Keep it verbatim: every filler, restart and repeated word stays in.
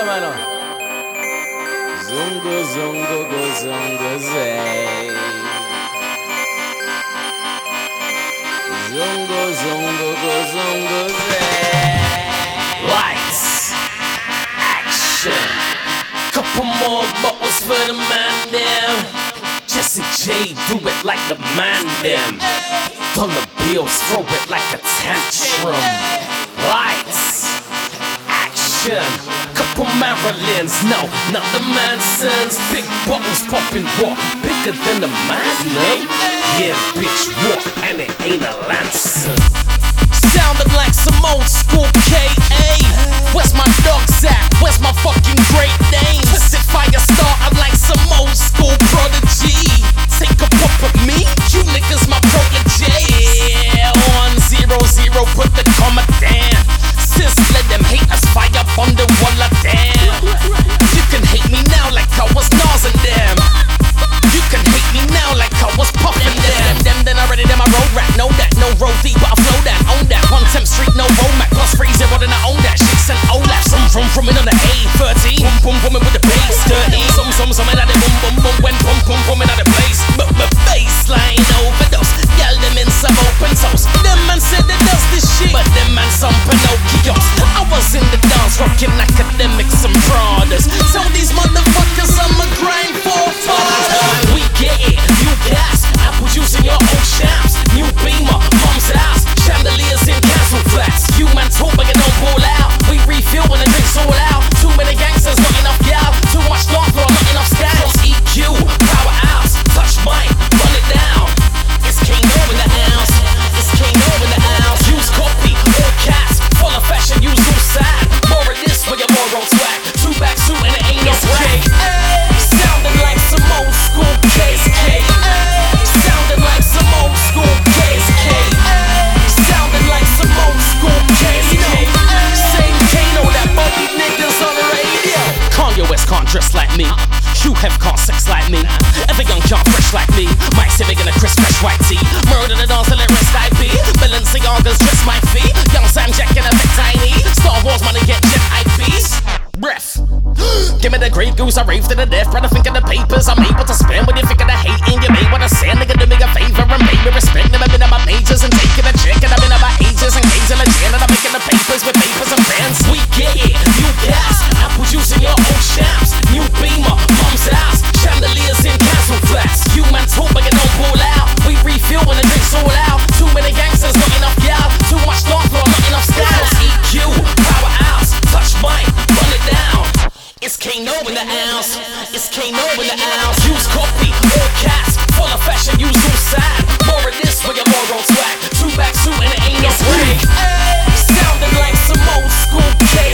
mano. Zungo, zungo, go, zungo, zay. Zungo, zungo, go, zungo, zay. Lights, action. Couple more bottles for the man them. Jesse J, do it like the man them. Dollar bills, throw it like a tantrum. Lights, action. Couple Marilyns, no, not the Mansons. Big bottles popping walk, bigger than the Magnum. Yeah, bitch, walk, and it ain't a Lanson. Sounding like some old school K A. Where's my dogs at? Where's my fucking great names? Twisted fire starter like some old school prodigy. Take a pop at me, you niggas my protege. Yeah, one zero zero, put the comma down. Sis, let them haters fire up on the wall of damn. You can hate me now like I was Nas and them. You can hate me now like I was puffin' them. Them, then already them I road rap, know that. No road deep, but I flow that, own that. One Temp Street, no road map. Plus free zero, then I own that. Shit sent Olaf. From, from, from in on the A thirteen. Boom, boom, booming with the bass. Dirty. Some, some, some, and I boom, boom, boom. When boom, boom, booming out the place. But, but bassline overdose. Y'all them in some open toes. Them man said that does this shit, but them man some Pinocchios. I was in the dance rocking academics and Pradas. Tell these motherfuckers I'm a grind for fathers. We get it, you gas. Apple juice in your old shams. New Beamer, mom's house. Chandeliers in council flats. You man talk but you don't pull out. We refill when the drinks all out. Too many gangsters, not enough gal. Too much dance floor, not enough scams. E Q, powerhouse. Touch mic, run it down. It's Kano in the house. It's Kano in the house. Use copy, all cats. Full of fashion, use all sad. More of this for your moral swag. Two back suit and it ain't no swag. Sounding like some old school K S K. Sounding like some old school K S K. Sounding like some old school K S K. Same Kano that body niggas on the radio. Kanye West can't dress like me. Hugh Hef can't sex like me. Every young can't fresh like me. Mike Civic in a crisp fresh white tee. Murder the dance till it rest I be. Balenciaga's dress my feet. Young Sam Jack in a bit tiny. Star Wars money get jet I Ps. Breath. Give me the Grey Goose, I rave to the death. Rather think of the papers I'm able to spend. When you think of the hating, you may wanna say nigga do me a favor and pay me respect. Never been about majors and taking a check. And I've been about ages and K's and a gin. And I'm making the papers with papers and pens. We get it, you gas. Apple juice in your old shams. New Beamer, mom's house. Chandeliers in council flats. You man talk but you don't pull out. We refill when the drinks all out. Too many gangsters, not enough gal. Too much dance floor, not enough styles. E Q, powerhouse. Touch mic, run it down. It's Kano in the house. It's Kano in the house. Use copy, all cats. Full of fashion, use all sad. More of this for your moral swag. Two back suit and it ain't no swag. Sounding like some old school K